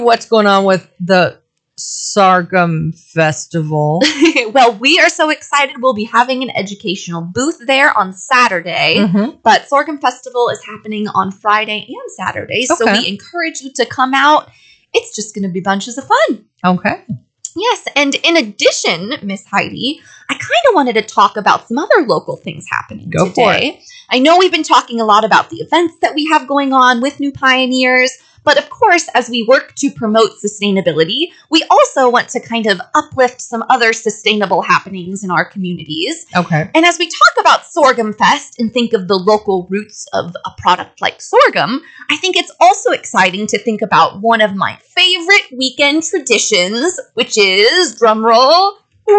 What's going on with the Sorghum Festival? Well, we are so excited. We'll be having an educational booth there on Saturday, but Sorghum Festival is happening on Friday and Saturday, so we encourage you to come out. It's just going to be bunches of fun. Okay. Yes, and in addition, Miss Heidi, I kind of wanted to talk about some other local things happening today. For it. I know we've been talking a lot about the events that we have going on with New Pioneers, but of course, as we work to promote sustainability, we also want to kind of uplift some other sustainable happenings in our communities. Okay. And as we talk about Sorghum Fest and think of the local roots of a product like sorghum, I think it's also exciting to think about one of my favorite weekend traditions, which is, drumroll,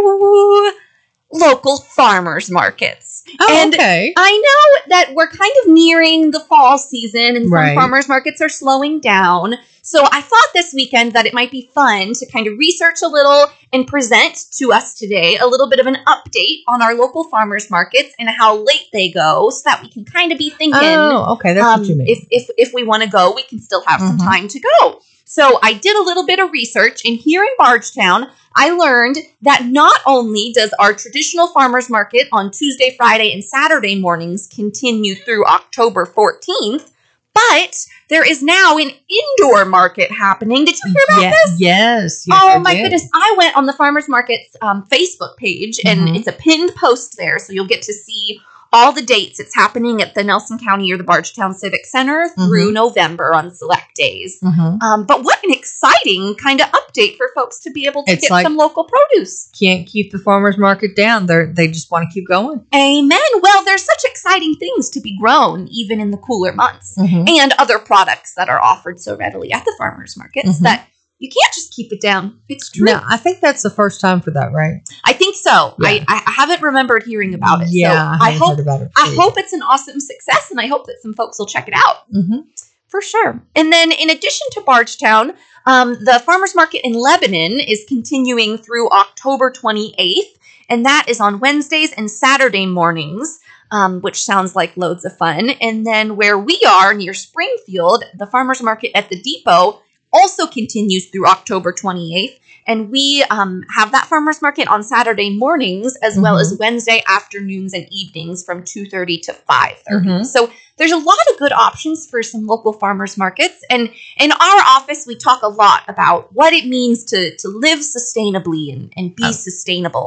local farmers markets. Okay. I know that we're kind of nearing the fall season and some farmers markets are slowing down. So I thought this weekend that it might be fun to kind of research a little and present to us today a little bit of an update on our local farmers markets and how late they go so that we can kind of be thinking, oh, okay, that's what you mean. If we want to go, we can still have some time to go. So I did a little bit of research, and here in Bardstown, I learned that not only does our traditional farmers market on Tuesday, Friday, and Saturday mornings continue through October 14th, but there is now an indoor market happening. Did you hear about this? Yes. Oh, my goodness. I went on the farmers market's Facebook page, and it's a pinned post there, so you'll get to see all the dates. It's happening at the Nelson County or the Bardstown Civic Center through November on select days. But what an exciting kind of update for folks to be able to get some local produce. Can't keep the farmers market down. They just want to keep going. Amen. Well, there's such exciting things to be grown even in the cooler months and other products that are offered so readily at the farmers markets that you can't just keep it down. It's true. No, I think that's the first time for that, right? I think so. Yeah. I haven't remembered hearing about it. Yeah, so I hope it's an awesome success, and I hope that some folks will check it out. For sure. And then in addition to Bardstown, the farmers market in Lebanon is continuing through October 28th, and that is on Wednesdays and Saturday mornings. Which sounds like loads of fun. And then where we are near Springfield, the farmers market at the depot also continues through October 28th. And we have that farmers market on Saturday mornings as well as Wednesday afternoons and evenings from 2:30 to 5:30. So there's a lot of good options for some local farmers markets. And in our office, we talk a lot about what it means to live sustainably and be sustainable.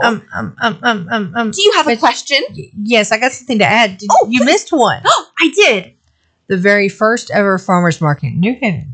Do you have a question? Yes, I got something to add. You missed one. I did. The very first ever farmers market in New Haven.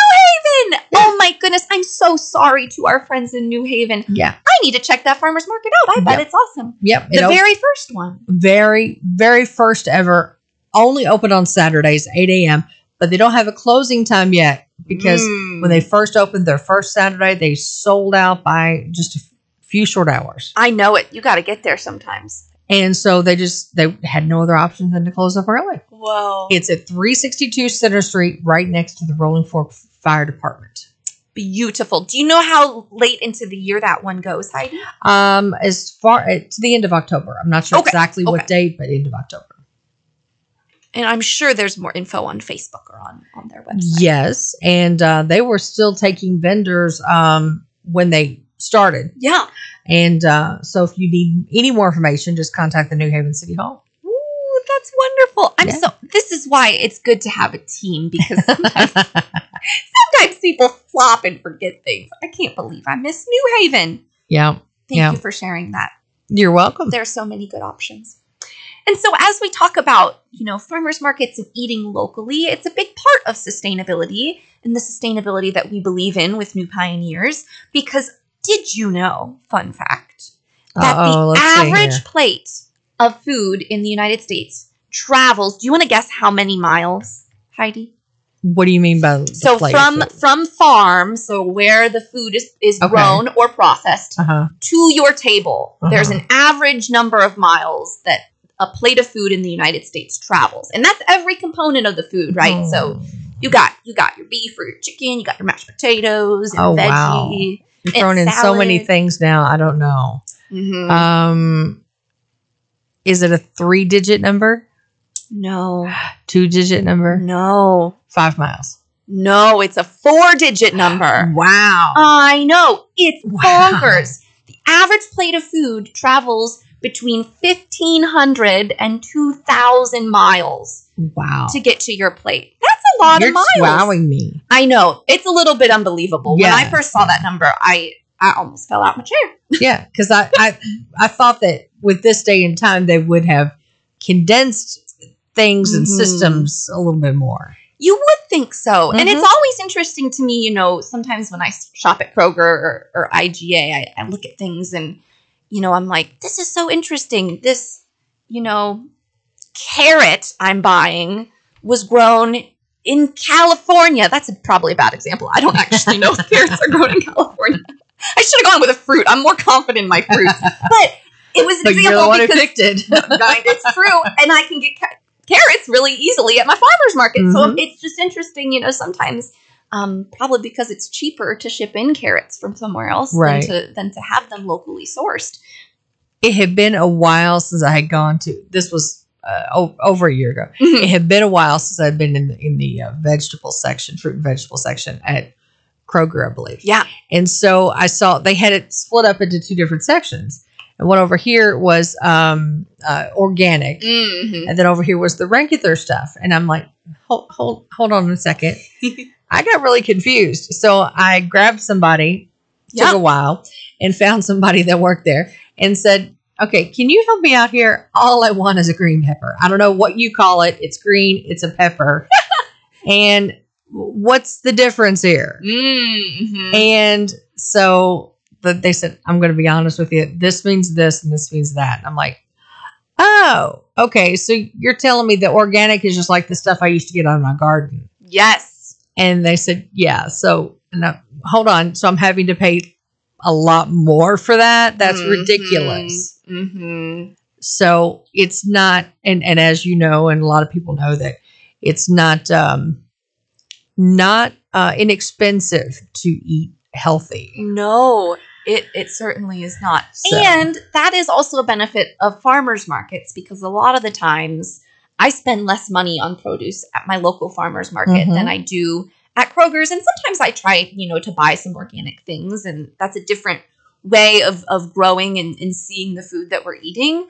Oh my goodness, I'm so sorry to our friends in New Haven. Yeah. I need to check that farmer's market out. I bet it's awesome. Yep. The very first one. Very, very first ever. Only open on Saturdays, 8 a.m. But they don't have a closing time yet because when they first opened their first Saturday, they sold out by just a few short hours. I know it. You got to get there sometimes. And so they had no other option than to close up early. Whoa. It's at 362 Center Street, right next to the Rolling Fork Fire Department. Beautiful. Do you know how late into the year that one goes, Heidi? As far to the end of October. I'm not sure exactly what date, but end of October. And I'm sure there's more info on Facebook or on their website. Yes, and they were still taking vendors when they started. Yeah. And so if you need any more information, just contact the New Haven City Hall. Ooh, that's wonderful. This is why it's good to have a team, because sometimes people flop and forget things. I can't believe I miss New Haven. Yeah. Thank you for sharing that. You're welcome. There's so many good options. And so as we talk about, farmers markets and eating locally, it's a big part of sustainability and the sustainability that we believe in with New Pioneers. Because did you know, fun fact, that the average plate of food in the United States travels, do you want to guess how many miles, Heidi? What do you mean by so from farm, so where the food is grown or processed, to your table, there's an average number of miles that a plate of food in the United States travels. And that's every component of the food, right? So you got your beef or your chicken, you got your mashed potatoes and veggie. Wow. You're throwing in so many things now. I don't know. Is it a 3-digit number? No. 2-digit number? No. 5 miles? No, it's a 4-digit number. Wow. I know. It's Wow. bonkers. The average plate of food travels between 1,500 and 2,000 miles Wow. to get to your plate. That's a lot You're of miles. wowing me. I know. It's a little bit unbelievable. Yeah. When I first saw that number, I almost fell out my chair. Yeah, because I thought that with this day and time, they would have condensed things and systems a little bit more. You would think so. And Mhm. it's always interesting to me, sometimes when I shop at Kroger or IGA, I look at things and, I'm like, this is so interesting. This, carrot I'm buying was grown in California. That's probably a bad example. I don't actually know if carrots are grown in California. I should have gone with a fruit. I'm more confident in my fruit. But it was an But example you're the one who because picked it. it's fruit, and I can get carrots really easily at my farmer's market. So Mhm. it's just interesting, sometimes probably because it's cheaper to ship in carrots from somewhere else Right. than to have them locally sourced. It had been a while since I had gone to. This was over a year ago. It had been a while since I'd been in the vegetable section, fruit and vegetable section at Kroger, I believe. Yeah. And so I saw they had it split up into 2 different sections. And one over here was organic, Mm-hmm. and then over here was the regular stuff. And I'm like, hold on a second. I got really confused. So I grabbed somebody, took Yeah. a while, and found somebody that worked there and said, okay, can you help me out here? All I want is a green pepper. I don't know what you call it. It's green. It's a pepper. And what's the difference here? Mm-hmm. And so they said, I'm going to be honest with you. This means this and this means that. And I'm like, oh, okay. So you're telling me that organic is just like the stuff I used to get out of my garden. Yes. And they said, yeah. So hold on. So I'm having to pay a lot more for that. That's ridiculous. Mm-hmm. So it's not, and as you know, and a lot of people know that it's not inexpensive to eat healthy. No, it certainly is not. So. And that is also a benefit of farmers markets, because a lot of the times I spend less money on produce at my local farmers market Mhm. than I do at Kroger's. And sometimes I try, to buy some organic things, and that's a different way of growing and seeing the food that we're eating.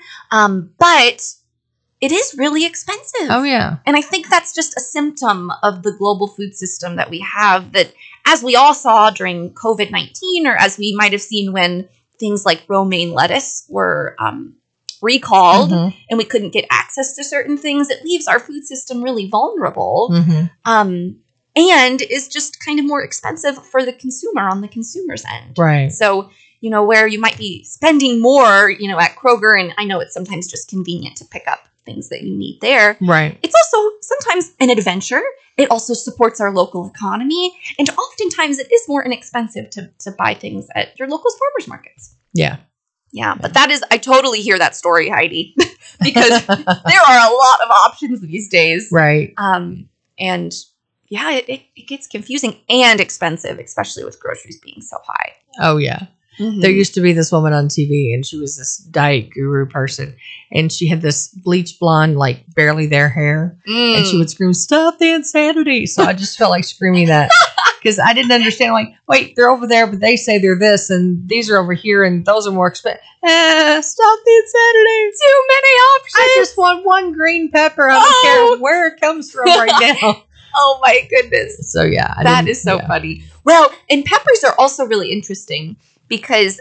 But it is really expensive. Oh, yeah. And I think that's just a symptom of the global food system that we have, that as we all saw during COVID-19, or as we might have seen when things like romaine lettuce were recalled Mhm. and we couldn't get access to certain things, it leaves our food system really vulnerable. Mhm. And is just kind of more expensive for the consumer on the consumer's end. Right. So, where you might be spending more, at Kroger, and I know it's sometimes just convenient to pick up things that you need there. Right. It's also sometimes an adventure. It also supports our local economy. And oftentimes it is more inexpensive to buy things at your local farmers markets. Yeah. Yeah, but I totally hear that story, Heidi, because there are a lot of options these days. Right. And yeah, it gets confusing and expensive, especially with groceries being so high. Oh, yeah. There used to be this woman on TV, and she was this diet guru person, and she had this bleach blonde, like barely there hair, and she would scream, "Stop the insanity!" So I just felt like screaming that, because I didn't understand. Like, wait, they're over there, but they say they're this, and these are over here, and those are more expensive. Stop the insanity! Too many options. I just want one green pepper. I don't care where it comes from right now. Oh my goodness. So yeah, That is so funny. Well, and peppers are also really interesting, because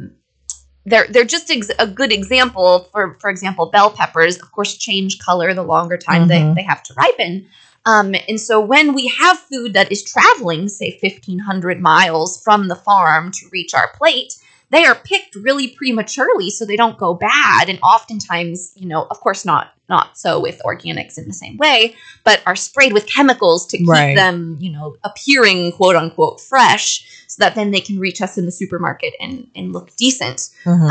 they're just a good example. For example, bell peppers, of course, change color the longer time they have to ripen. And so when we have food that is traveling, say 1,500 miles from the farm to reach our plate, they are picked really prematurely so they don't go bad. And oftentimes, of course, not so with organics in the same way, but are sprayed with chemicals to keep them, appearing quote unquote fresh, so that then they can reach us in the supermarket and look decent.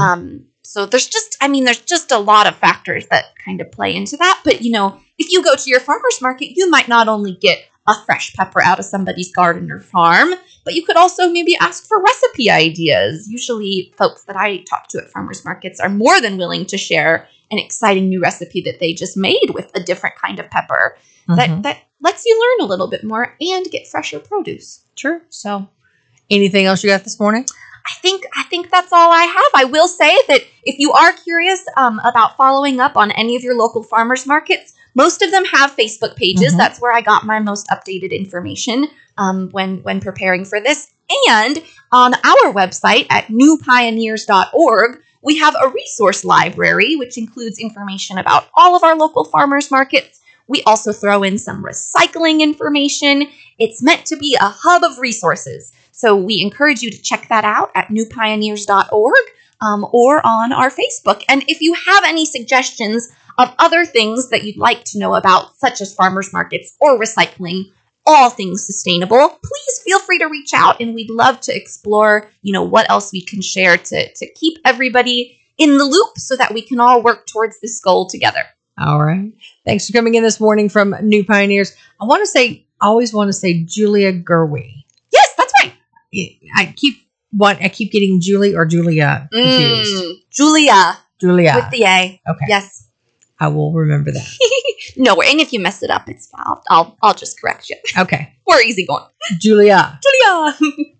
So there's just a lot of factors that kind of play into that. But, if you go to your farmer's market, you might not only get a fresh pepper out of somebody's garden or farm, but you could also maybe ask for recipe ideas. Usually folks that I talk to at farmers markets are more than willing to share an exciting new recipe that they just made with a different kind of pepper that lets you learn a little bit more and get fresher produce. True. So Anything else you got this morning? I think that's all I have. I will say that if you are curious about following up on any of your local farmers markets, most of them have Facebook pages. Mhm. That's where I got my most updated information when preparing for this. And on our website at newpioneers.org, we have a resource library, which includes information about all of our local farmers markets. We also throw in some recycling information. It's meant to be a hub of resources. So we encourage you to check that out at newpioneers.org or on our Facebook. And if you have any suggestions of other things that you'd like to know about, such as farmers markets or recycling, all things sustainable, please feel free to reach out, and we'd love to explore, what else we can share to keep everybody in the loop so that we can all work towards this goal together. All right. Thanks for coming in this morning from New Pioneers. I always want to say Julia Gerwe. Yes, that's right. I keep getting Julie or Julia confused. Julia. Julia. With the A. Okay. Yes. I will remember that. No, and if you mess it up, it's fine. I'll just correct you. Okay. We're easy going. Julia. Julia.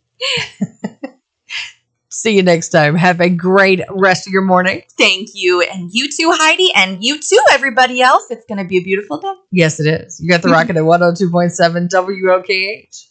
See you next time. Have a great rest of your morning. Thank you. And you too, Heidi. And you too, everybody else. It's going to be a beautiful day. Yes, it is. You got the rocket at 102.7 WOKH.